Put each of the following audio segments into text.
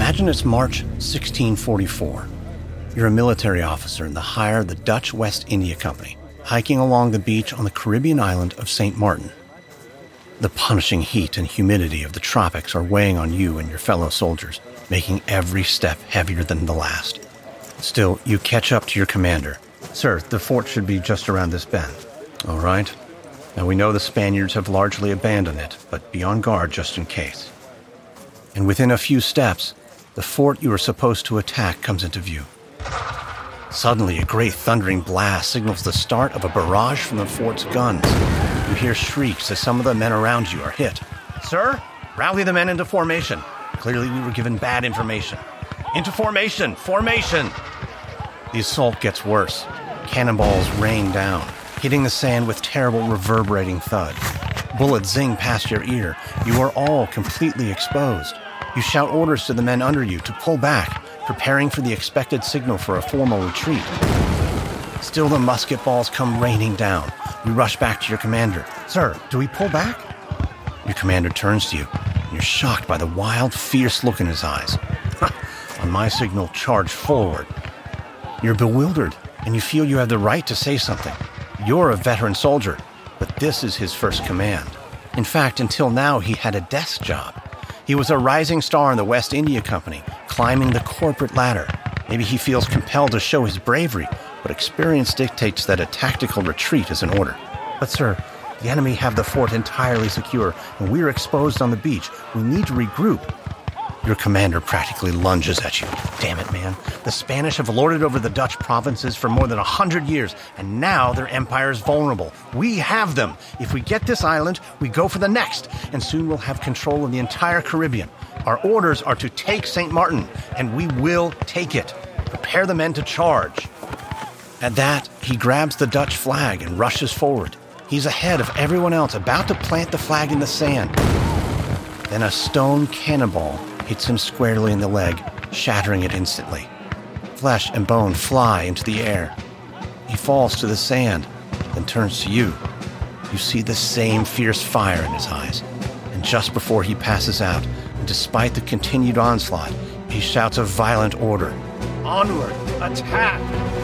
Imagine it's March 1644. You're a military officer in the hire of the Dutch West India Company, hiking along the beach on the Caribbean island of St. Martin. The punishing heat and humidity of the tropics are weighing on you and your fellow soldiers, making every step heavier than the last. Still, you catch up to your commander. Sir, the fort should be just around this bend. All right. Now we know the Spaniards have largely abandoned it, but be on guard just in case. And within a few steps, the fort you are supposed to attack comes into view. Suddenly, a great thundering blast signals the start of a barrage from the fort's guns. You hear shrieks as some of the men around you are hit. Sir, rally the men into formation. Clearly we were given bad information. Into formation! Formation! The assault gets worse. Cannonballs rain down, hitting the sand with terrible reverberating thud. Bullets zing past your ear. You are all completely exposed. You shout orders to the men under you to pull back, preparing for the expected signal for a formal retreat. Still, the musket balls come raining down. You rush back to your commander. Sir, do we pull back? Your commander turns to you, and you're shocked by the wild, fierce look in his eyes. On my signal, charge forward. You're bewildered, and you feel you have the right to say something. You're a veteran soldier, but this is his first command. In fact, until now, he had a desk job. He was a rising star in the West India Company, climbing the corporate ladder. Maybe he feels compelled to show his bravery, but experience dictates that a tactical retreat is in order. But sir, the enemy have the fort entirely secure, and we're exposed on the beach. We need to regroup. Your commander practically lunges at you. Damn it, man. The Spanish have lorded over the Dutch provinces for more than 100 years, and now their empire is vulnerable. We have them. If we get this island, we go for the next, and soon we'll have control of the entire Caribbean. Our orders are to take St. Martin, and we will take it. Prepare the men to charge. At that, he grabs the Dutch flag and rushes forward. He's ahead of everyone else, about to plant the flag in the sand. Then a stone cannonball hits him squarely in the leg, shattering it instantly. Flesh and bone fly into the air. He falls to the sand, then turns to you. You see the same fierce fire in his eyes. And just before he passes out, and despite the continued onslaught, he shouts a violent order. Onward! Attack!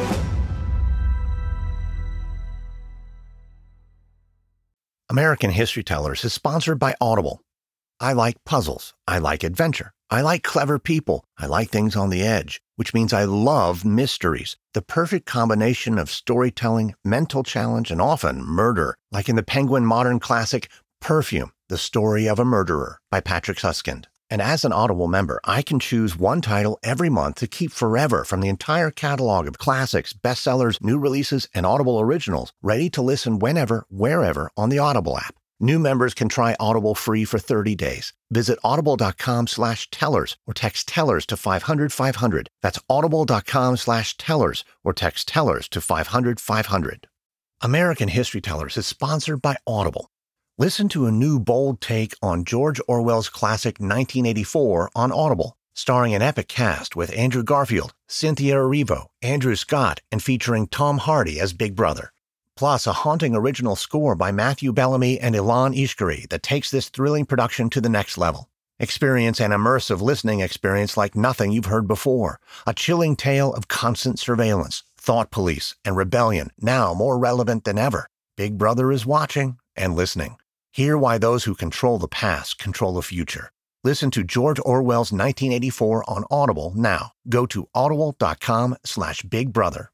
American History Tellers is sponsored by Audible. I like puzzles. I like adventure. I like clever people. I like things on the edge, which means I love mysteries. The perfect combination of storytelling, mental challenge, and often murder, like in the Penguin modern classic Perfume, The Story of a Murderer by Patrick Suskind. And as an Audible member, I can choose one title every month to keep forever from the entire catalog of classics, bestsellers, new releases, and Audible originals, ready to listen whenever, wherever on the Audible app. New members can try Audible free for 30 days. Visit audible.com/tellers or text tellers to 500-500. That's audible.com/tellers or text tellers to 500-500. American History Tellers is sponsored by Audible. Listen to a new bold take on George Orwell's classic 1984 on Audible, starring an epic cast with Andrew Garfield, Cynthia Erivo, Andrew Scott, and featuring Tom Hardy as Big Brother. Plus, a haunting original score by Matthew Bellamy and Ilan Ishkari that takes this thrilling production to the next level. Experience an immersive listening experience like nothing you've heard before. A chilling tale of constant surveillance, thought police, and rebellion, now more relevant than ever. Big Brother is watching and listening. Hear why those who control the past control the future. Listen to George Orwell's 1984 on Audible now. Go to audible.com/bigbrother.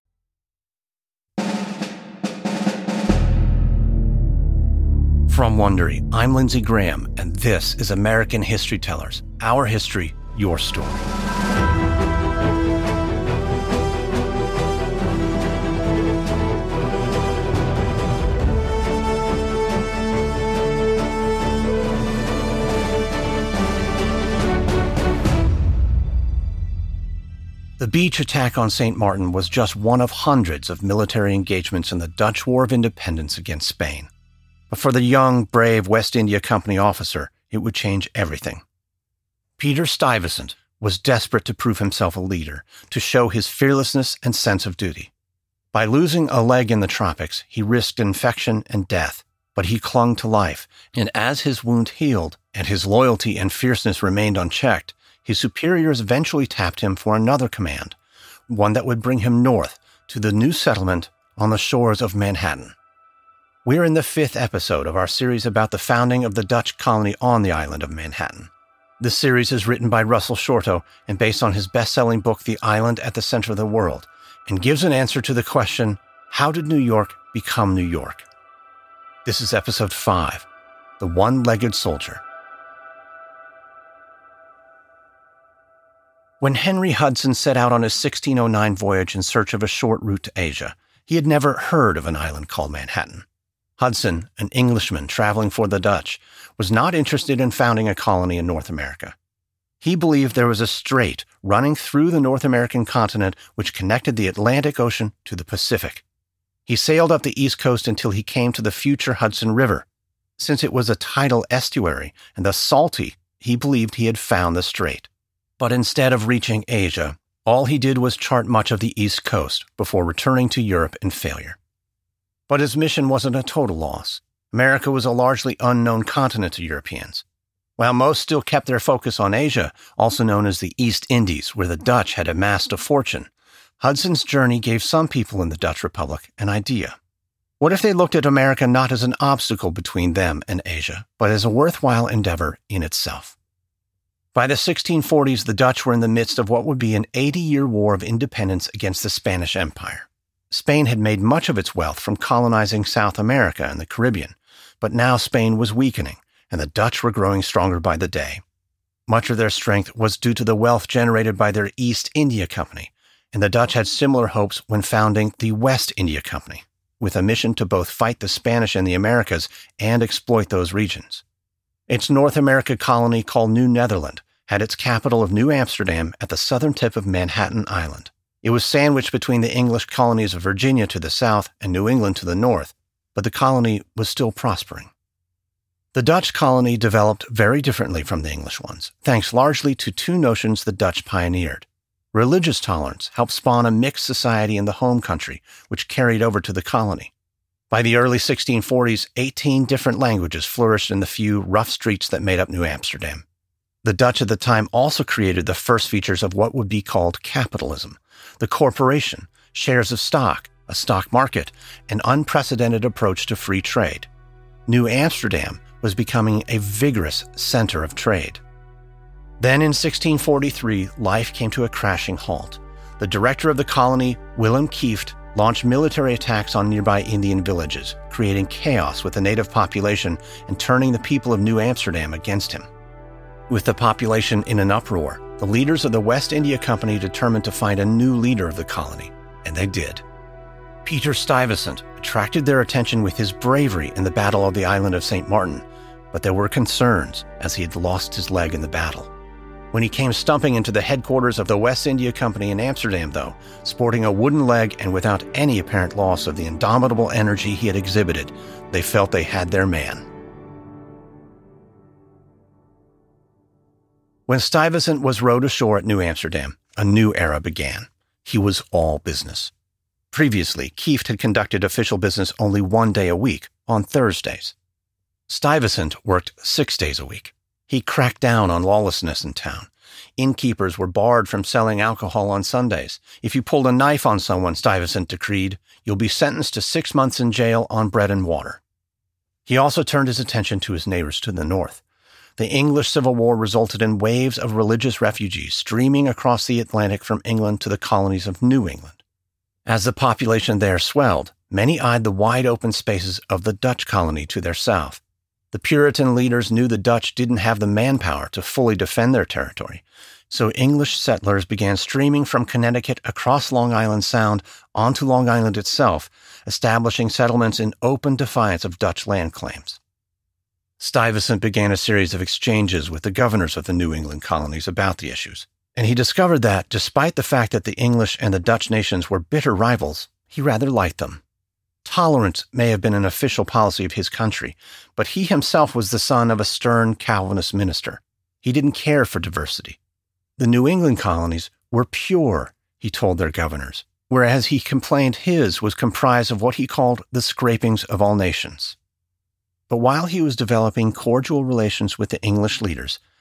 From Wondery, I'm Lindsay Graham, and this is American History Tellers. Our history, your story. The beach attack on St. Martin was just one of hundreds of military engagements in the Dutch War of Independence against Spain. But for the young, brave West India Company officer, it would change everything. Peter Stuyvesant was desperate to prove himself a leader, to show his fearlessness and sense of duty. By losing a leg in the tropics, he risked infection and death, but he clung to life, and as his wound healed and his loyalty and fierceness remained unchecked, his superiors eventually tapped him for another command, one that would bring him north to the new settlement on the shores of Manhattan. We're in the 5th episode of our series about the founding of the Dutch colony on the island of Manhattan. This series is written by Russell Shorto and based on his best-selling book, The Island at the Center of the World, and gives an answer to the question, how did New York become New York? This is episode 5, The One-Legged Soldier. When Henry Hudson set out on his 1609 voyage in search of a short route to Asia, he had never heard of an island called Manhattan. Hudson, an Englishman traveling for the Dutch, was not interested in founding a colony in North America. He believed there was a strait running through the North American continent which connected the Atlantic Ocean to the Pacific. He sailed up the East Coast until he came to the future Hudson River. Since it was a tidal estuary and thus salty, he believed he had found the strait. But instead of reaching Asia, all he did was chart much of the East Coast before returning to Europe in failure. But his mission wasn't a total loss. America was a largely unknown continent to Europeans. While most still kept their focus on Asia, also known as the East Indies, where the Dutch had amassed a fortune, Hudson's journey gave some people in the Dutch Republic an idea. What if they looked at America not as an obstacle between them and Asia, but as a worthwhile endeavor in itself? By the 1640s, the Dutch were in the midst of what would be an 80-year war of independence against the Spanish Empire. Spain had made much of its wealth from colonizing South America and the Caribbean, but now Spain was weakening, and the Dutch were growing stronger by the day. Much of their strength was due to the wealth generated by their East India Company, and the Dutch had similar hopes when founding the West India Company, with a mission to both fight the Spanish in the Americas and exploit those regions. Its North America colony, called New Netherland, had its capital of New Amsterdam at the southern tip of Manhattan Island. It was sandwiched between the English colonies of Virginia to the south and New England to the north, but the colony was still prospering. The Dutch colony developed very differently from the English ones, thanks largely to two notions the Dutch pioneered. Religious tolerance helped spawn a mixed society in the home country, which carried over to the colony. By the early 1640s, 18 different languages flourished in the few rough streets that made up New Amsterdam. The Dutch at the time also created the first features of what would be called capitalism, the corporation, shares of stock, a stock market, an unprecedented approach to free trade. New Amsterdam was becoming a vigorous center of trade. Then in 1643, life came to a crashing halt. The director of the colony, Willem Kieft, launched military attacks on nearby Indian villages, creating chaos with the native population and turning the people of New Amsterdam against him. With the population in an uproar, the leaders of the West India Company determined to find a new leader of the colony, and they did. Peter Stuyvesant attracted their attention with his bravery in the Battle of the Island of St. Martin, but there were concerns as he had lost his leg in the battle. When he came stumping into the headquarters of the West India Company in Amsterdam, though, sporting a wooden leg and without any apparent loss of the indomitable energy he had exhibited, they felt they had their man. When Stuyvesant was rowed ashore at New Amsterdam, a new era began. He was all business. Previously, Kieft had conducted official business only 1 day a week, on Thursdays. Stuyvesant worked 6 days a week. He cracked down on lawlessness in town. Innkeepers were barred from selling alcohol on Sundays. If you pulled a knife on someone, Stuyvesant decreed, you'll be sentenced to 6 months in jail on bread and water. He also turned his attention to his neighbors to the north. The English Civil War resulted in waves of religious refugees streaming across the Atlantic from England to the colonies of New England. As the population there swelled, many eyed the wide-open spaces of the Dutch colony to their south. The Puritan leaders knew the Dutch didn't have the manpower to fully defend their territory, so English settlers began streaming from Connecticut across Long Island Sound onto Long Island itself, establishing settlements in open defiance of Dutch land claims. Stuyvesant began a series of exchanges with the governors of the New England colonies about the issues, and he discovered that, despite the fact that the English and the Dutch nations were bitter rivals, he rather liked them. Tolerance may have been an official policy of his country, but he himself was the son of a stern Calvinist minister. He didn't care for diversity. The New England colonies were pure, he told their governors, whereas he complained his was comprised of what he called the scrapings of all nations. But while he was developing cordial relations with the English leaders,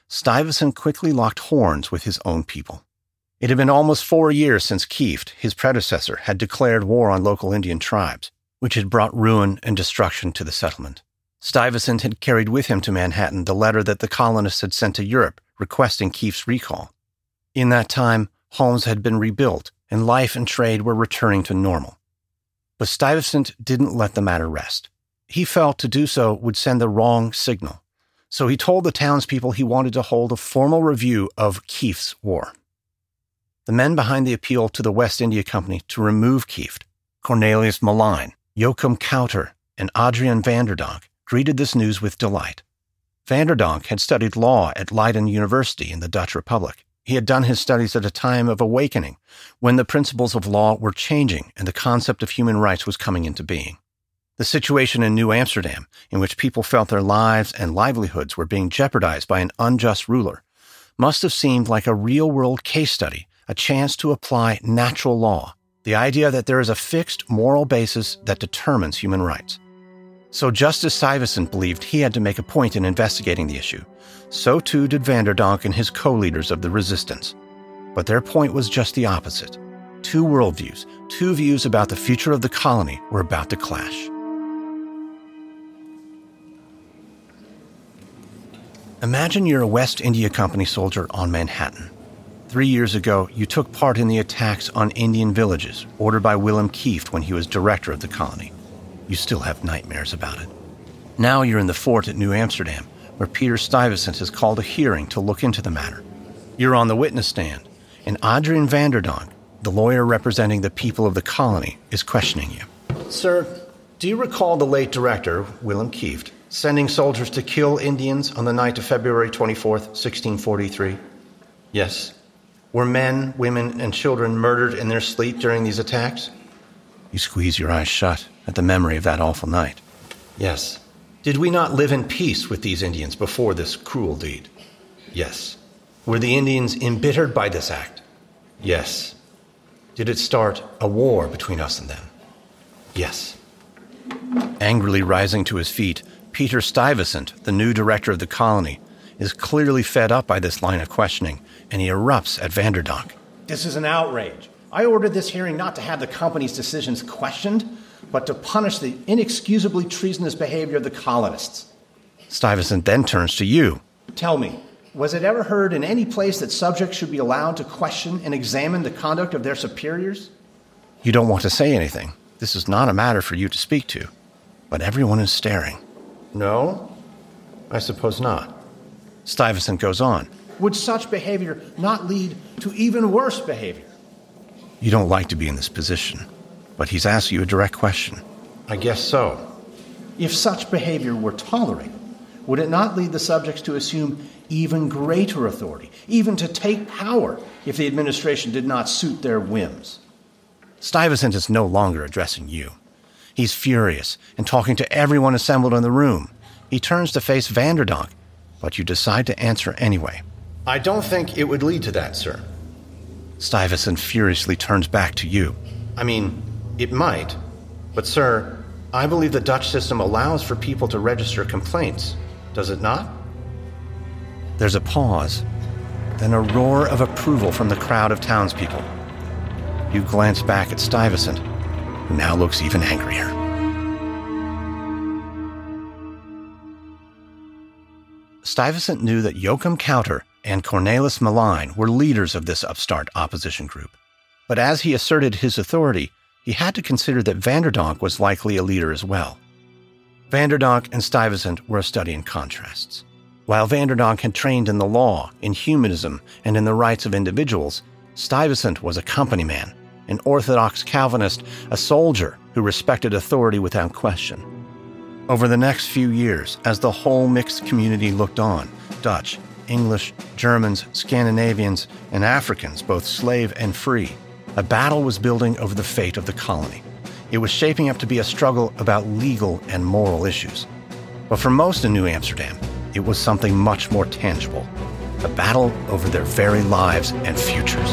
Stuyvesant quickly locked horns with his own people. It had been almost 4 years since Kieft, his predecessor, had declared war on local Indian tribes, which had brought ruin and destruction to the settlement. Stuyvesant had carried with him to Manhattan the letter that the colonists had sent to Europe requesting Kieft's recall. In that time, homes had been rebuilt and life and trade were returning to normal. But Stuyvesant didn't let the matter rest. He felt to do so would send the wrong signal. So he told the townspeople he wanted to hold a formal review of Kieft's war. The men behind the appeal to the West India Company to remove Kieft, Cornelius Malign, Joachim Couter, and Adrian Vanderdonk, greeted this news with delight. Vanderdonk had studied law at Leiden University in the Dutch Republic. He had done his studies at a time of awakening, when the principles of law were changing and the concept of human rights was coming into being. The situation in New Amsterdam, in which people felt their lives and livelihoods were being jeopardized by an unjust ruler, must have seemed like a real-world case study, a chance to apply natural law, the idea that there is a fixed moral basis that determines human rights. So just as Stuyvesant believed he had to make a point in investigating the issue, so too did Vanderdonk and his co-leaders of the resistance. But their point was just the opposite. Two worldviews, two views about the future of the colony were about to clash. Imagine you're a West India Company soldier on Manhattan. 3 years ago, you took part in the attacks on Indian villages ordered by Willem Kieft when he was director of the colony. You still have nightmares about it. Now you're in the fort at New Amsterdam, where Peter Stuyvesant has called a hearing to look into the matter. You're on the witness stand, and Adrian Vanderdonk, the lawyer representing the people of the colony, is questioning you. Sir, do you recall the late director, Willem Kieft, sending soldiers to kill Indians on the night of February 24th, 1643? Yes. Were men, women, and children murdered in their sleep during these attacks? You squeeze your eyes shut at the memory of that awful night. Yes. Did we not live in peace with these Indians before this cruel deed? Yes. Were the Indians embittered by this act? Yes. Did it start a war between us and them? Yes. Angrily rising to his feet, Peter Stuyvesant, the new director of the colony, is clearly fed up by this line of questioning, and he erupts at Vanderdonk. This is an outrage. I ordered this hearing not to have the company's decisions questioned, but to punish the inexcusably treasonous behavior of the colonists. Stuyvesant then turns to you. Tell me, was it ever heard in any place that subjects should be allowed to question and examine the conduct of their superiors? You don't want to say anything. This is not a matter for you to speak to. But everyone is staring. No? I suppose not. Stuyvesant goes on. Would such behavior not lead to even worse behavior? You don't like to be in this position, but he's asked you a direct question. I guess so. If such behavior were tolerated, would it not lead the subjects to assume even greater authority, even to take power, if the administration did not suit their whims? Stuyvesant is no longer addressing you. He's furious and talking to everyone assembled in the room. He turns to face Vanderdonk, but you decide to answer anyway. I don't think it would lead to that, sir. Stuyvesant furiously turns back to you. I mean, it might. But, sir, I believe the Dutch system allows for people to register complaints. Does it not? There's a pause, then a roar of approval from the crowd of townspeople. You glance back at Stuyvesant, who now looks even angrier. Stuyvesant knew that Joachim Couter and Cornelis Malign were leaders of this upstart opposition group. But as he asserted his authority, he had to consider that Vanderdonk was likely a leader as well. Vanderdonk and Stuyvesant were a study in contrasts. While Vanderdonk had trained in the law, in humanism, and in the rights of individuals, Stuyvesant was a company man, an orthodox Calvinist, a soldier who respected authority without question. Over the next few years, as the whole mixed community looked on, Dutch, English, Germans, Scandinavians, and Africans, both slave and free, a battle was building over the fate of the colony. It was shaping up to be a struggle about legal and moral issues. But for most in New Amsterdam, it was something much more tangible, a battle over their very lives and futures.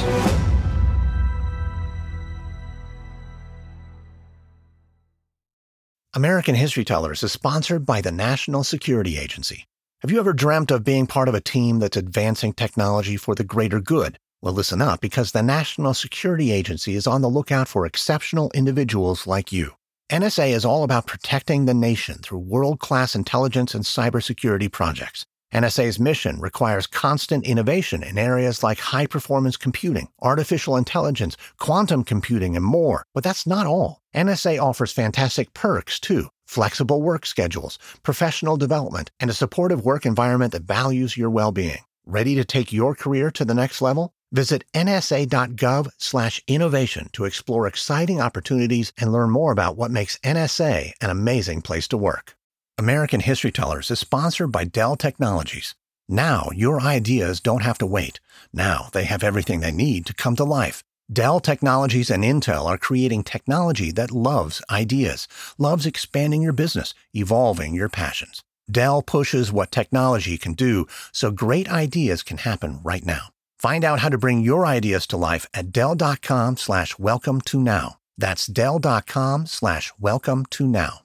American History Tellers is sponsored by the National Security Agency. Have you ever dreamt of being part of a team that's advancing technology for the greater good? Well, listen up, because the National Security Agency is on the lookout for exceptional individuals like you. NSA is all about protecting the nation through world-class intelligence and cybersecurity projects. NSA's mission requires constant innovation in areas like high-performance computing, artificial intelligence, quantum computing, and more. But that's not all. NSA offers fantastic perks, too. Flexible work schedules, professional development, and a supportive work environment that values your well-being. Ready to take your career to the next level? Visit nsa.gov/innovation to explore exciting opportunities and learn more about what makes NSA an amazing place to work. American History Tellers is sponsored by Dell Technologies. Now your ideas don't have to wait. Now they have everything they need to come to life. Dell Technologies and Intel are creating technology that loves ideas, loves expanding your business, evolving your passions. Dell pushes what technology can do so great ideas can happen right now. Find out how to bring your ideas to life at Dell.com/welcome-to-now. That's Dell.com/welcome-to-now.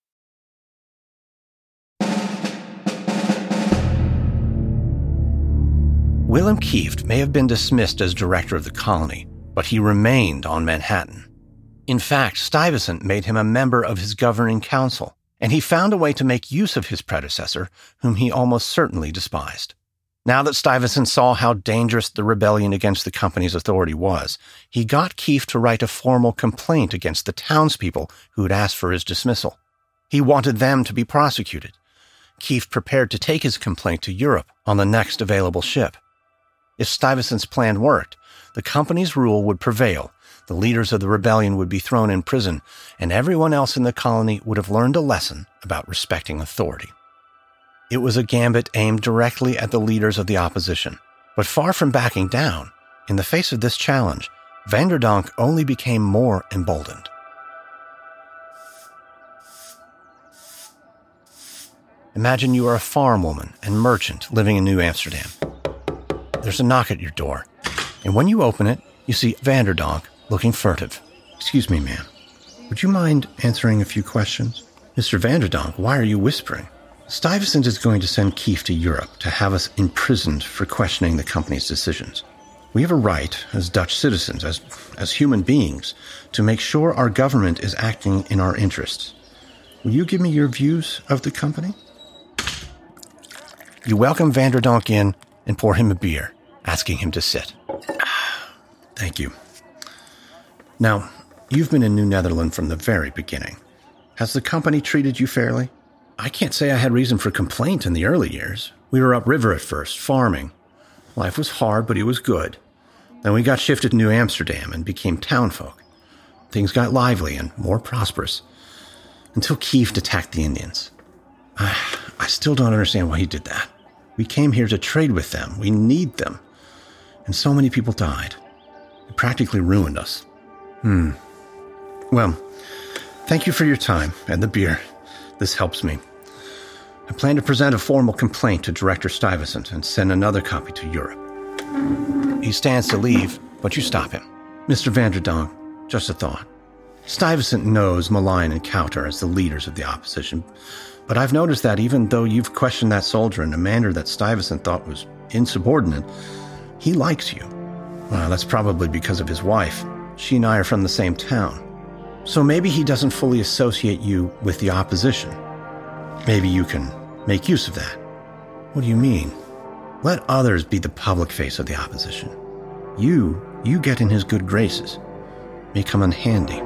Willem Kieft may have been dismissed as director of the colony, but he remained on Manhattan. In fact, Stuyvesant made him a member of his governing council, and he found a way to make use of his predecessor, whom he almost certainly despised. Now that Stuyvesant saw how dangerous the rebellion against the company's authority was, he got Kieft to write a formal complaint against the townspeople who had asked for his dismissal. He wanted them to be prosecuted. Kieft prepared to take his complaint to Europe on the next available ship. If Stuyvesant's plan worked, the company's rule would prevail, the leaders of the rebellion would be thrown in prison, and everyone else in the colony would have learned a lesson about respecting authority. It was a gambit aimed directly at the leaders of the opposition. But far from backing down, in the face of this challenge, Vanderdonk only became more emboldened. Imagine you are a farm woman and merchant living in New Amsterdam. There's a knock at your door, and when you open it, you see Vanderdonk looking furtive. "Excuse me, ma'am. Would you mind answering a few questions?" "Mr. Vanderdonk, why are you whispering?" "Stuyvesant is going to send Kieft to Europe to have us imprisoned for questioning the company's decisions. We have a right, as Dutch citizens, as human beings, to make sure our government is acting in our interests. Will you give me your views of the company?" You welcome Vanderdonk in and pour him a beer, asking him to sit. "Thank you. Now, you've been in New Netherland from the very beginning. Has the company treated you fairly?" "I can't say I had reason for complaint in the early years. We were upriver at first, farming. Life was hard, but it was good. Then we got shifted to New Amsterdam and became townfolk. Things got lively and more prosperous, until Kieft attacked the Indians. I still don't understand why he did that. We came here to trade with them. We need them. And so many people died. It practically ruined us. Well, thank you for your time and the beer. This helps me. I plan to present a formal complaint to Director Stuyvesant and send another copy to Europe." He stands to leave, but you stop him. "Mr. Vanderdonk, just a thought. Stuyvesant knows Malign and Cowter as the leaders of the opposition, but I've noticed that even though you've questioned that soldier in a manner that Stuyvesant thought was insubordinate, he likes you. Well, that's probably because of his wife. She and I are from the same town. So maybe he doesn't fully associate you with the opposition. Maybe you can make use of that." "What do you mean?" "Let others be the public face of the opposition. You get in his good graces. May come in handy."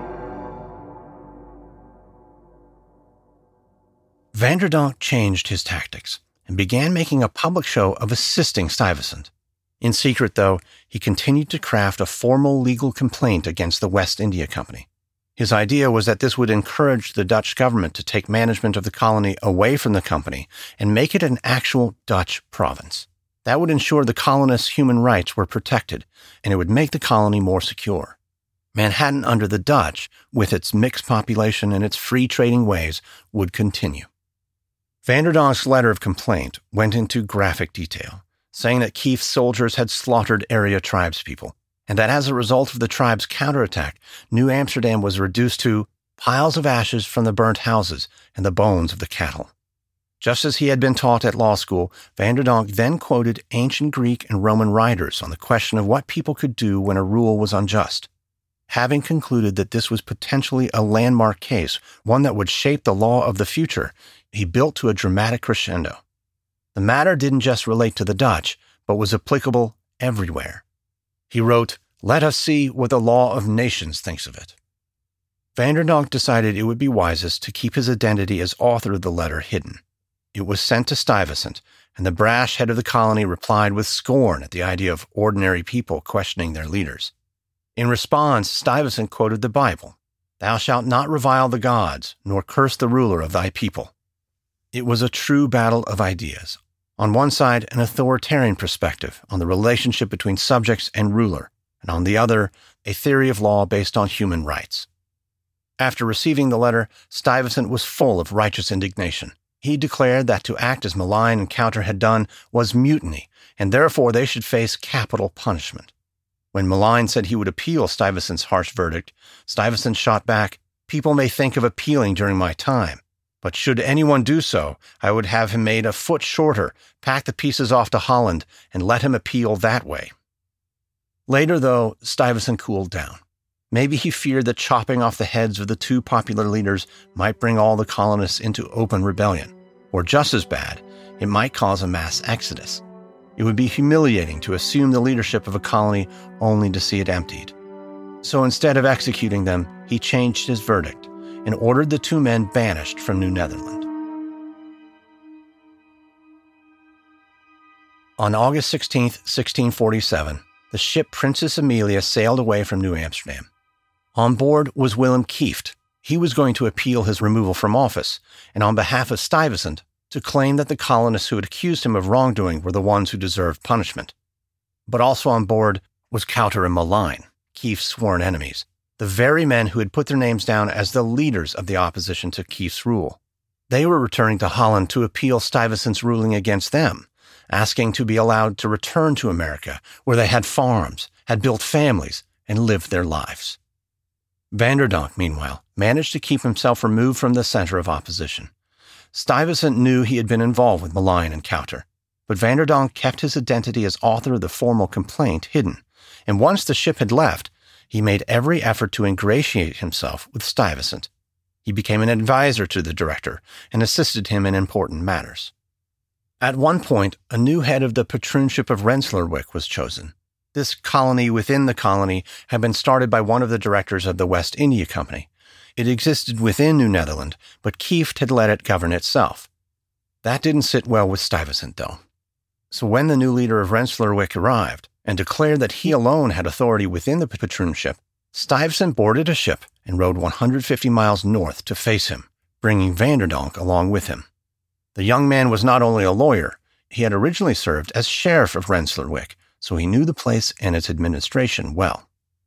Vanderdonk changed his tactics and began making a public show of assisting Stuyvesant. In secret, though, he continued to craft a formal legal complaint against the West India Company. His idea was that this would encourage the Dutch government to take management of the colony away from the company and make it an actual Dutch province. That would ensure the colonists' human rights were protected, and it would make the colony more secure. Manhattan under the Dutch, with its mixed population and its free trading ways, would continue. Vanderdonk's letter of complaint went into graphic detail, saying that Kieft's soldiers had slaughtered area tribespeople, and that as a result of the tribe's counterattack, New Amsterdam was reduced to piles of ashes from the burnt houses and the bones of the cattle. Just as he had been taught at law school, Vanderdonk then quoted ancient Greek and Roman writers on the question of what people could do when a rule was unjust. Having concluded that this was potentially a landmark case, one that would shape the law of the future, he built to a dramatic crescendo. The matter didn't just relate to the Dutch, but was applicable everywhere. He wrote, "Let us see what the law of nations thinks of it." Vanderdonk decided it would be wisest to keep his identity as author of the letter hidden. It was sent to Stuyvesant, and the brash head of the colony replied with scorn at the idea of ordinary people questioning their leaders. In response, Stuyvesant quoted the Bible, "Thou shalt not revile the gods, nor curse the ruler of thy people." It was a true battle of ideas. On one side, an authoritarian perspective on the relationship between subjects and ruler, and on the other, a theory of law based on human rights. After receiving the letter, Stuyvesant was full of righteous indignation. He declared that to act as Malign and Cowter had done was mutiny, and therefore they should face capital punishment. When Malign said he would appeal Stuyvesant's harsh verdict, Stuyvesant shot back, "People may think of appealing during my time, but should anyone do so, I would have him made a foot shorter, pack the pieces off to Holland, and let him appeal that way." Later, though, Stuyvesant cooled down. Maybe he feared that chopping off the heads of the two popular leaders might bring all the colonists into open rebellion, or just as bad, it might cause a mass exodus. It would be humiliating to assume the leadership of a colony only to see it emptied. So instead of executing them, he changed his verdict and ordered the two men banished from New Netherland. On August 16, 1647, the ship Princess Amelia sailed away from New Amsterdam. On board was Willem Kieft. He was going to appeal his removal from office, and on behalf of Stuyvesant, to claim that the colonists who had accused him of wrongdoing were the ones who deserved punishment. But also on board was Cowter and Malign, Kieft's sworn enemies, the very men who had put their names down as the leaders of the opposition to Kieft's rule. They were returning to Holland to appeal Stuyvesant's ruling against them, asking to be allowed to return to America, where they had farms, had built families, and lived their lives. Vanderdonk, meanwhile, managed to keep himself removed from the center of opposition. Stuyvesant knew he had been involved with Malign and Cowter, but Vanderdonk kept his identity as author of the formal complaint hidden, and once the ship had left, he made every effort to ingratiate himself with Stuyvesant. He became an advisor to the director and assisted him in important matters. At one point, a new head of the patroonship of Rensselaerwyck was chosen. This colony within the colony had been started by one of the directors of the West India Company. It existed within New Netherland, but Kieft had let it govern itself. That didn't sit well with Stuyvesant, though. So when the new leader of Rensselaerwyck arrived and declared that he alone had authority within the patroonship, Stuyvesant boarded a ship and rowed 150 miles north to face him, bringing Vanderdonk along with him. The young man was not only a lawyer, he had originally served as sheriff of Rensselaerwyck, so he knew the place and its administration well.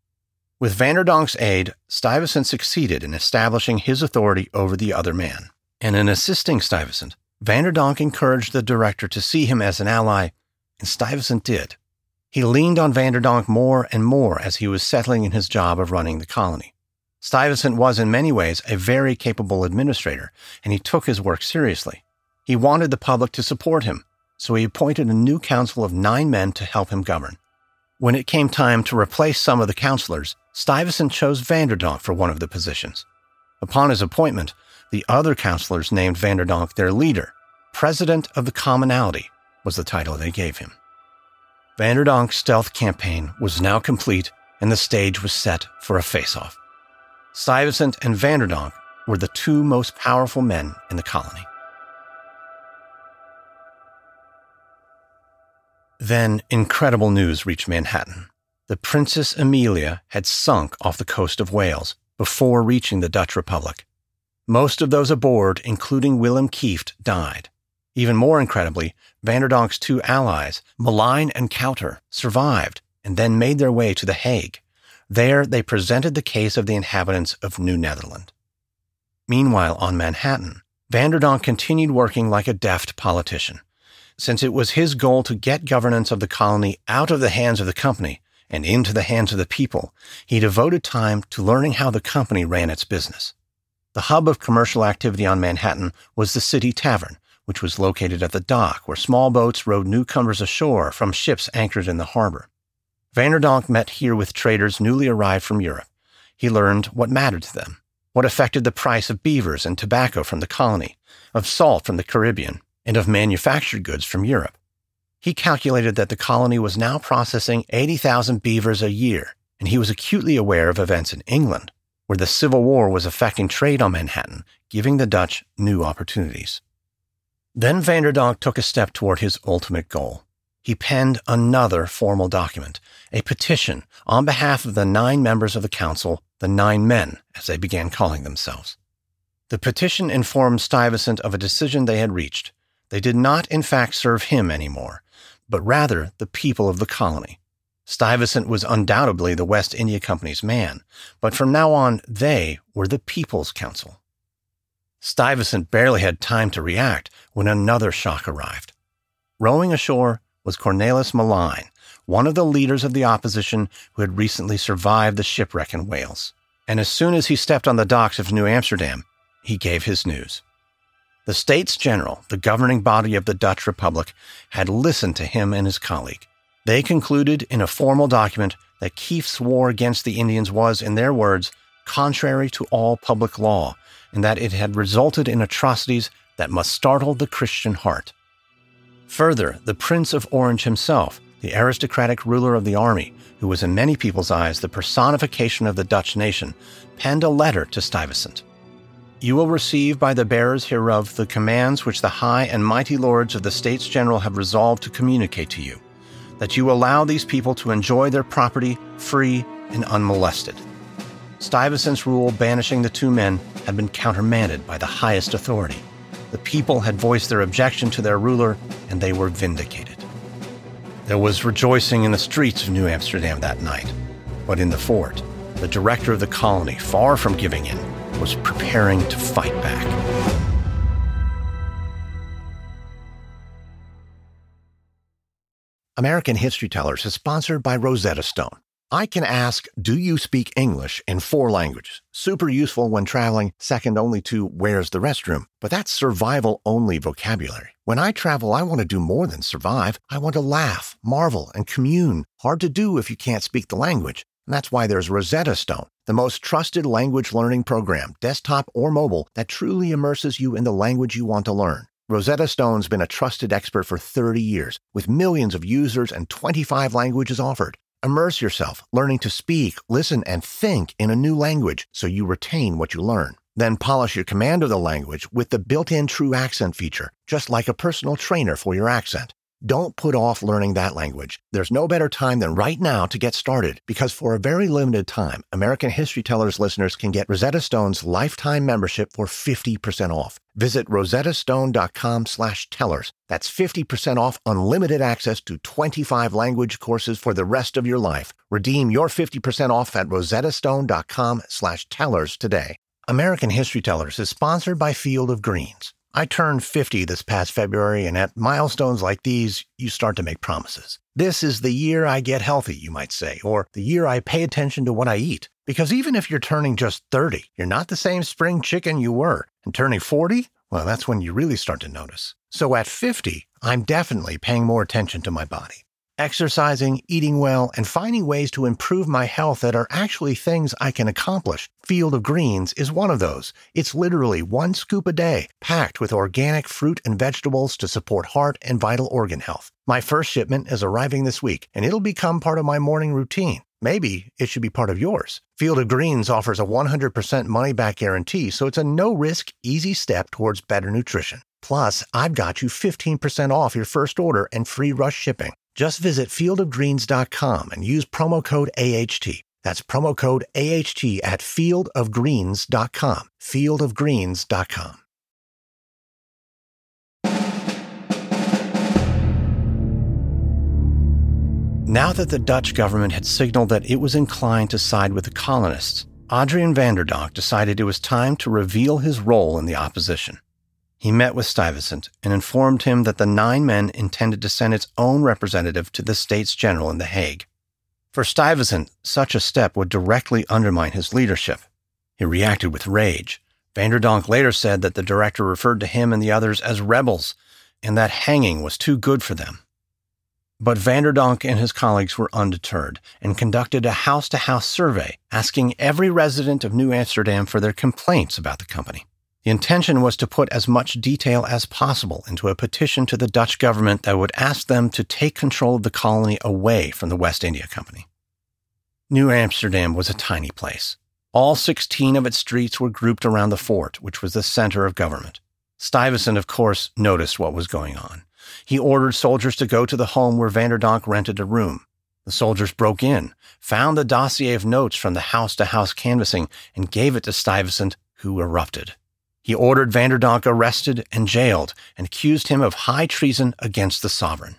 With Vanderdonk's aid, Stuyvesant succeeded in establishing his authority over the other man. And in assisting Stuyvesant, Vanderdonk encouraged the director to see him as an ally, and Stuyvesant did. He leaned on Vanderdonk more and more as he was settling in his job of running the colony. Stuyvesant was in many ways a very capable administrator, and he took his work seriously. He wanted the public to support him, so he appointed a new council of 9 men to help him govern. When it came time to replace some of the councilors, Stuyvesant chose Vanderdonk for one of the positions. Upon his appointment, the other councilors named Vanderdonk their leader. President of the Commonalty was the title they gave him. Vanderdonk's stealth campaign was now complete, and the stage was set for a face-off. Stuyvesant and Vanderdonk were the 2 most powerful men in the colony. Then incredible news reached Manhattan. The Princess Amelia had sunk off the coast of Wales before reaching the Dutch Republic. Most of those aboard, including Willem Kieft, died. Even more incredibly, Vanderdonk's 2 allies, Malign and Cowter, survived and then made their way to The Hague. There, they presented the case of the inhabitants of New Netherland. Meanwhile, on Manhattan, Vanderdonk continued working like a deft politician. Since it was his goal to get governance of the colony out of the hands of the company and into the hands of the people, he devoted time to learning how the company ran its business. The hub of commercial activity on Manhattan was the City Tavern, which was located at the dock where small boats rowed newcomers ashore from ships anchored in the harbor. Vanderdonk met here with traders newly arrived from Europe. He learned what mattered to them, what affected the price of beavers and tobacco from the colony, of salt from the Caribbean, and of manufactured goods from Europe. He calculated that the colony was now processing 80,000 beavers a year, and he was acutely aware of events in England, where the Civil War was affecting trade on Manhattan, giving the Dutch new opportunities. Then Vanderdonk took a step toward his ultimate goal. He penned another formal document, a petition on behalf of the 9 members of the council, the 9 men, as they began calling themselves. The petition informed Stuyvesant of a decision they had reached. They did not, in fact, serve him anymore, but rather the people of the colony. Stuyvesant was undoubtedly the West India Company's man, but from now on, they were the People's Council. Stuyvesant barely had time to react when another shock arrived. Rowing ashore was Cornelis Maline, one of the leaders of the opposition who had recently survived the shipwreck in Wales. And as soon as he stepped on the docks of New Amsterdam, he gave his news. The States General, the governing body of the Dutch Republic, had listened to him and his colleague. They concluded in a formal document that Kieft's war against the Indians was, in their words, contrary to all public law, and that it had resulted in atrocities that must startle the Christian heart. Further, the Prince of Orange himself, the aristocratic ruler of the army, who was in many people's eyes the personification of the Dutch nation, penned a letter to Stuyvesant. You will receive by the bearers hereof the commands which the high and mighty lords of the States General have resolved to communicate to you, that you allow these people to enjoy their property free and unmolested. Stuyvesant's rule banishing the 2 men had been countermanded by the highest authority. The people had voiced their objection to their ruler, and they were vindicated. There was rejoicing in the streets of New Amsterdam that night, but in the fort, the director of the colony, far from giving in, was preparing to fight back. American History Tellers is sponsored by Rosetta Stone. I can ask, do you speak English in 4 languages? Super useful when traveling, second only to where's the restroom? But that's survival-only vocabulary. When I travel, I want to do more than survive. I want to laugh, marvel, and commune. Hard to do if you can't speak the language. And that's why there's Rosetta Stone, the most trusted language learning program, desktop or mobile, that truly immerses you in the language you want to learn. Rosetta Stone's been a trusted expert for 30 years, with millions of users and 25 languages offered. Immerse yourself, learning to speak, listen, and think in a new language so you retain what you learn. Then polish your command of the language with the built-in True Accent feature, just like a personal trainer for your accent. Don't put off learning that language. There's no better time than right now to get started, because for a very limited time, American History Tellers listeners can get Rosetta Stone's lifetime membership for 50% off. Visit rosettastone.com/tellers. That's 50% off unlimited access to 25 language courses for the rest of your life. Redeem your 50% off at rosettastone.com/tellers today. American History Tellers is sponsored by Field of Greens. I turned 50 this past February, and at milestones like these, you start to make promises. This is the year I get healthy, you might say, or the year I pay attention to what I eat. Because even if you're turning just 30, you're not the same spring chicken you were. And turning 40, well, that's when you really start to notice. So at 50, I'm definitely paying more attention to my body. Exercising, eating well, and finding ways to improve my health that are actually things I can accomplish. Field of Greens is one of those. It's literally 1 scoop a day, packed with organic fruit and vegetables to support heart and vital organ health. My first shipment is arriving this week, and it'll become part of my morning routine. Maybe it should be part of yours. Field of Greens offers a 100% money-back guarantee, so it's a no-risk, easy step towards better nutrition. Plus, I've got you 15% off your first order and free rush shipping. Just visit fieldofgreens.com and use promo code AHT. That's promo code AHT at fieldofgreens.com. Fieldofgreens.com. Now that the Dutch government had signaled that it was inclined to side with the colonists, Adrian Vanderdonk decided it was time to reveal his role in the opposition. He met with Stuyvesant and informed him that the 9 men intended to send its own representative to the States General in The Hague. For Stuyvesant, such a step would directly undermine his leadership. He reacted with rage. Vanderdonk later said that the director referred to him and the others as rebels, and that hanging was too good for them. But Vanderdonk and his colleagues were undeterred and conducted a house-to-house survey asking every resident of New Amsterdam for their complaints about the company. The intention was to put as much detail as possible into a petition to the Dutch government that would ask them to take control of the colony away from the West India Company. New Amsterdam was a tiny place. All 16 of its streets were grouped around the fort, which was the center of government. Stuyvesant, of course, noticed what was going on. He ordered soldiers to go to the home where Vanderdonk rented a room. The soldiers broke in, found the dossier of notes from the house-to-house canvassing, and gave it to Stuyvesant, who erupted. He ordered Vanderdonk arrested and jailed and accused him of high treason against the sovereign.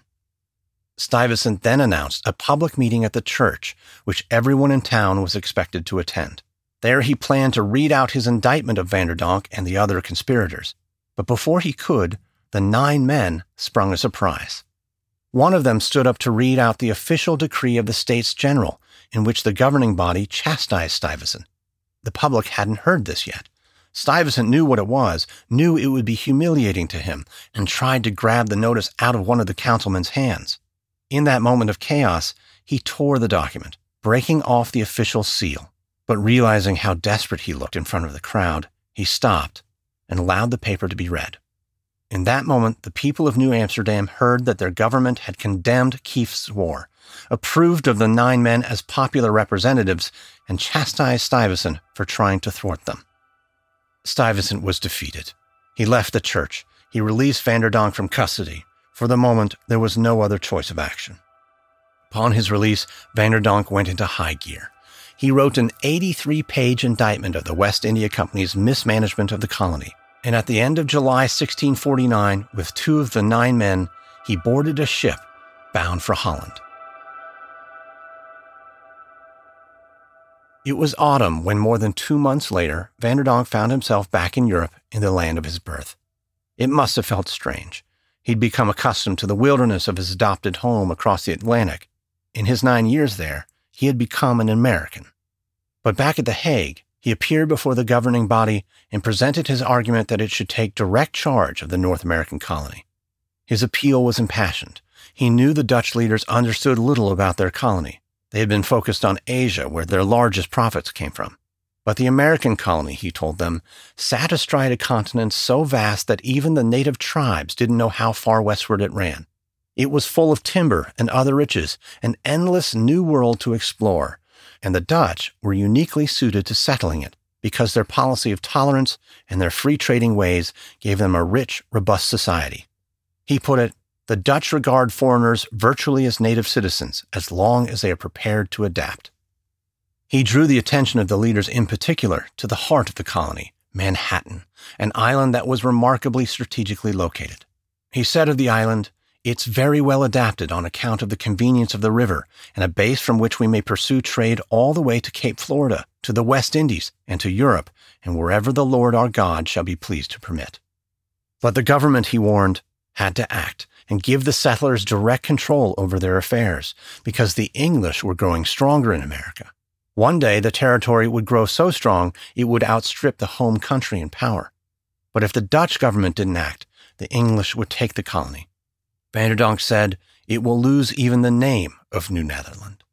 Stuyvesant then announced a public meeting at the church, which everyone in town was expected to attend. There he planned to read out his indictment of Vanderdonk and the other conspirators. But before he could, the 9 men sprung a surprise. One of them stood up to read out the official decree of the States General, in which the governing body chastised Stuyvesant. The public hadn't heard this yet. Stuyvesant knew what it was, knew it would be humiliating to him, and tried to grab the notice out of one of the councilmen's hands. In that moment of chaos, he tore the document, breaking off the official seal. But realizing how desperate he looked in front of the crowd, he stopped and allowed the paper to be read. In that moment, the people of New Amsterdam heard that their government had condemned Kief's war, approved of the 9 men as popular representatives, and chastised Stuyvesant for trying to thwart them. Stuyvesant was defeated. He left the church. He released Vanderdonk from custody. For the moment, there was no other choice of action. Upon his release, Vanderdonk went into high gear. He wrote an 83-page indictment of the West India Company's mismanagement of the colony, and at the end of July 1649, with 2 of the 9 men, he boarded a ship bound for Holland. It was autumn when, more than 2 months later, Vanderdonk found himself back in Europe in the land of his birth. It must have felt strange. He'd become accustomed to the wilderness of his adopted home across the Atlantic. In his 9 years there, he had become an American. But back at The Hague, he appeared before the governing body and presented his argument that it should take direct charge of the North American colony. His appeal was impassioned. He knew the Dutch leaders understood little about their colony. They had been focused on Asia, where their largest profits came from. But the American colony, he told them, sat astride a continent so vast that even the native tribes didn't know how far westward it ran. It was full of timber and other riches, an endless new world to explore, and the Dutch were uniquely suited to settling it because their policy of tolerance and their free trading ways gave them a rich, robust society. He put it, the Dutch regard foreigners virtually as native citizens as long as they are prepared to adapt. He drew the attention of the leaders in particular to the heart of the colony, Manhattan, an island that was remarkably strategically located. He said of the island, "It's very well adapted on account of the convenience of the river and a base from which we may pursue trade all the way to Cape Florida, to the West Indies, and to Europe, and wherever the Lord our God shall be pleased to permit." But the government, he warned, had to act and give the settlers direct control over their affairs, because the English were growing stronger in America. One day the territory would grow so strong it would outstrip the home country in power. But if the Dutch government didn't act, the English would take the colony. Vanderdonk said, "It will lose even the name of New Netherland."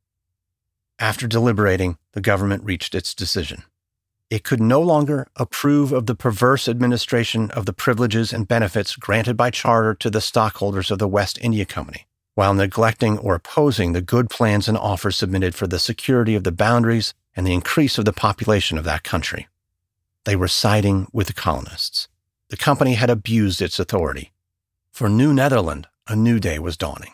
After deliberating, the government reached its decision. It could no longer approve of the perverse administration of the privileges and benefits granted by charter to the stockholders of the West India Company, while neglecting or opposing the good plans and offers submitted for the security of the boundaries and the increase of the population of that country. They were siding with the colonists. The company had abused its authority. For New Netherland, a new day was dawning.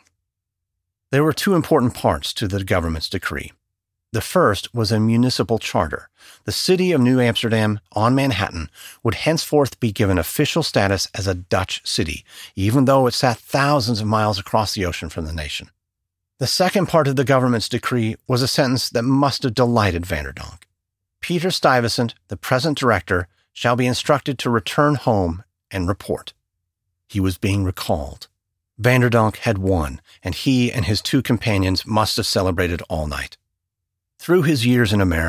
There were 2 important parts to the government's decree. The first was a municipal charter. The city of New Amsterdam on Manhattan would henceforth be given official status as a Dutch city, even though it sat thousands of miles across the ocean from the nation. The second part of the government's decree was a sentence that must have delighted Vanderdonk. Peter Stuyvesant, the present director, shall be instructed to return home and report. He was being recalled. Vanderdonk had won, and he and his 2 companions must have celebrated all night. Through his years in America,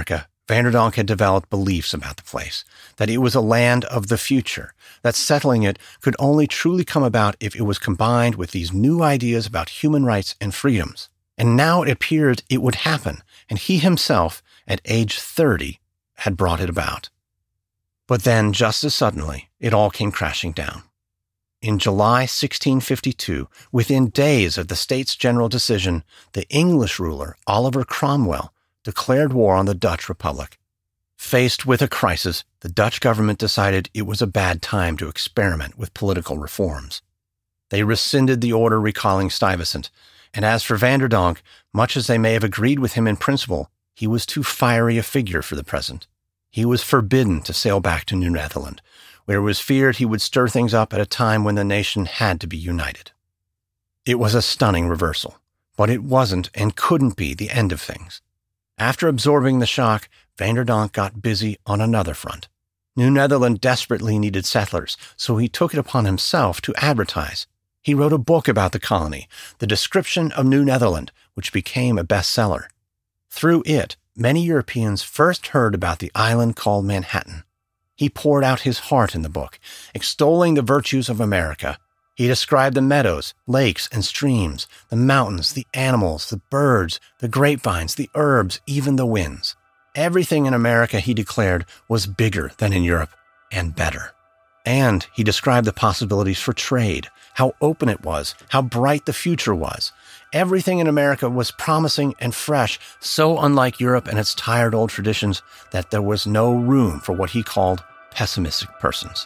Vanderdonk had developed beliefs about the place, that it was a land of the future, that settling it could only truly come about if it was combined with these new ideas about human rights and freedoms. And now it appeared it would happen, and he himself, at age 30, had brought it about. But then, just as suddenly, it all came crashing down. In July 1652, within days of the States General decision, the English ruler, Oliver Cromwell, declared war on the Dutch Republic. Faced with a crisis, the Dutch government decided it was a bad time to experiment with political reforms. They rescinded the order recalling Stuyvesant, and as for Vanderdonk, much as they may have agreed with him in principle, he was too fiery a figure for the present. He was forbidden to sail back to New Netherland, where it was feared he would stir things up at a time when the nation had to be united. It was a stunning reversal, but it wasn't and couldn't be the end of things. After absorbing the shock, Vanderdonk got busy on another front. New Netherland desperately needed settlers, so he took it upon himself to advertise. He wrote a book about the colony, The Description of New Netherland, which became a bestseller. Through it, many Europeans first heard about the island called Manhattan. He poured out his heart in the book, extolling the virtues of America. He described the meadows, lakes, and streams, the mountains, the animals, the birds, the grapevines, the herbs, even the winds. Everything in America, he declared, was bigger than in Europe and better. And he described the possibilities for trade, how open it was, how bright the future was. Everything in America was promising and fresh, so unlike Europe and its tired old traditions that there was no room for what he called pessimistic persons.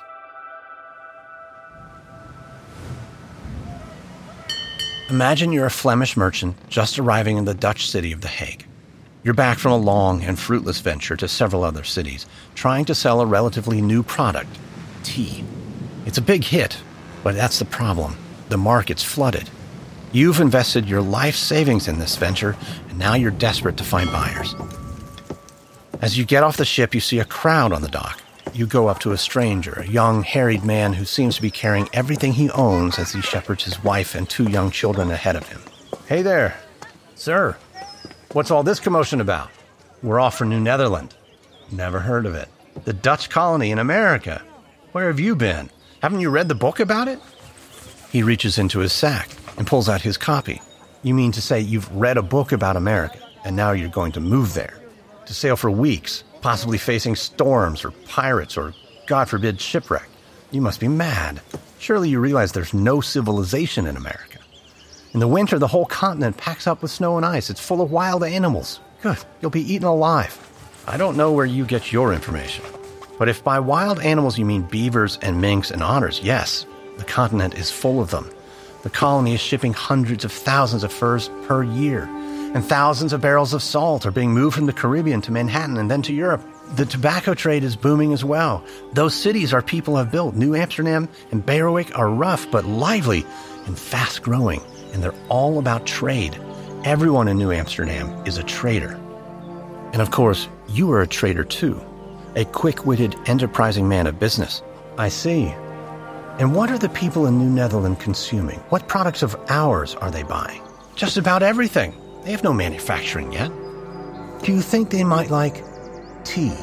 Imagine you're a Flemish merchant just arriving in the Dutch city of The Hague. You're back from a long and fruitless venture to several other cities, trying to sell a relatively new product, tea. It's a big hit, but that's the problem. The market's flooded. You've invested your life savings in this venture, and now you're desperate to find buyers. As you get off the ship, you see a crowd on the dock. You go up to a stranger, a young, harried man who seems to be carrying everything he owns as he shepherds his wife and 2 young children ahead of him. "Hey there, sir. What's all this commotion about?" "We're off for New Netherland." "Never heard of it." "The Dutch colony in America. Where have you been? Haven't you read the book about it?" He reaches into his sack and pulls out his copy. "You mean to say you've read a book about America, and now you're going to move there? To sail for weeks, possibly facing storms or pirates or, God forbid, shipwreck? You must be mad. Surely you realize there's no civilization in America. In the winter, the whole continent packs up with snow and ice. It's full of wild animals. Good, you'll be eaten alive." "I don't know where you get your information. But if by wild animals you mean beavers and minks and otters, yes, the continent is full of them. The colony is shipping hundreds of thousands of furs per year, and thousands of barrels of salt are being moved from the Caribbean to Manhattan and then to Europe. The tobacco trade is booming as well. Those cities our people have built, New Amsterdam and Berwick, are rough but lively and fast-growing, and they're all about trade. Everyone in New Amsterdam is a trader. And of course, you are a trader too, a quick-witted, enterprising man of business." "I see. And what are the people in New Netherland consuming? What products of ours are they buying?" "Just about everything. They have no manufacturing yet." "Do you think they might like tea?"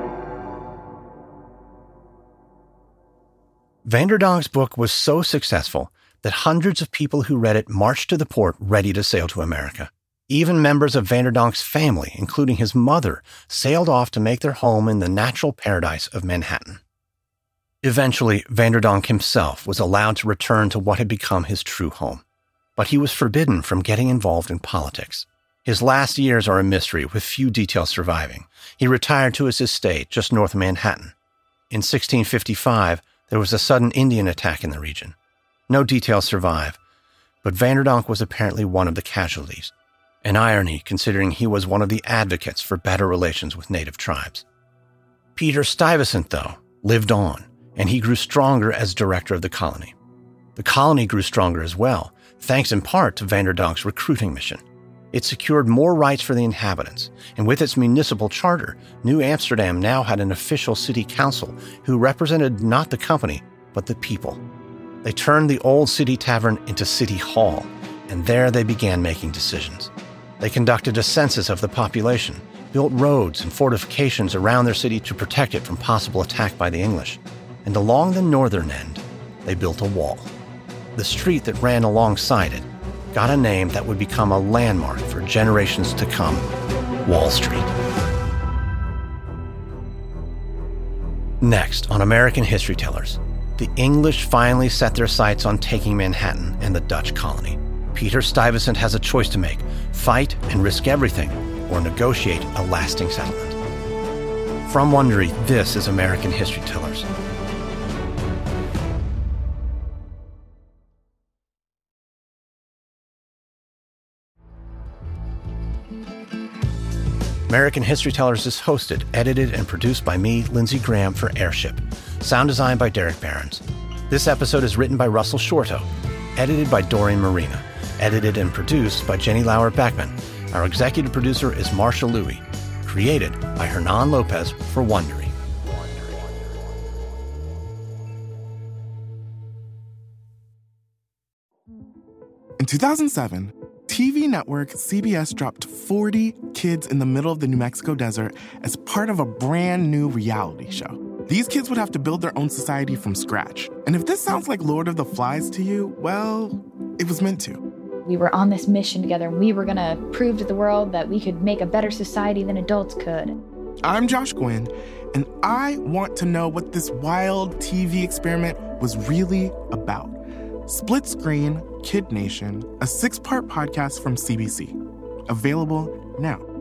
Vanderdonk's book was so successful that hundreds of people who read it marched to the port ready to sail to America. Even members of Vanderdonk's family, including his mother, sailed off to make their home in the natural paradise of Manhattan. Eventually, Vanderdonk himself was allowed to return to what had become his true home. But he was forbidden from getting involved in politics. His last years are a mystery, with few details surviving. He retired to his estate just north of Manhattan. In 1655, there was a sudden Indian attack in the region. No details survive, but Vanderdonk was apparently one of the casualties. An irony, considering he was one of the advocates for better relations with native tribes. Peter Stuyvesant, though, lived on, and he grew stronger as director of the colony. The colony grew stronger as well, thanks in part to Vanderdonk's recruiting mission. It secured more rights for the inhabitants, and with its municipal charter, New Amsterdam now had an official city council who represented not the company, but the people. They turned the old city tavern into City Hall, and there they began making decisions. They conducted a census of the population, built roads and fortifications around their city to protect it from possible attack by the English. And along the northern end, they built a wall. The street that ran alongside it got a name that would become a landmark for generations to come: Wall Street. Next, on American History Tellers, the English finally set their sights on taking Manhattan and the Dutch colony. Peter Stuyvesant has a choice to make: fight and risk everything, or negotiate a lasting settlement. From Wondery, this is American History Tellers. American History Tellers is hosted, edited, and produced by me, Lindsey Graham, for Airship. Sound design by Derek Behrens. This episode is written by Russell Shorto, edited by Doreen Marina, edited and produced by Jenny Lauer Beckman. Our executive producer is Marsha Louie. Created by Hernan Lopez for Wondery. In 2007, TV network CBS dropped 40 kids in the middle of the New Mexico desert as part of a brand new reality show. These kids would have to build their own society from scratch. And if this sounds like Lord of the Flies to you, well, it was meant to. We were on this mission together, and we were going to prove to the world that we could make a better society than adults could. I'm Josh Gwynn, and I want to know what this wild TV experiment was really about. Split Screen, Kid Nation, a 6-part podcast from CBC. Available now.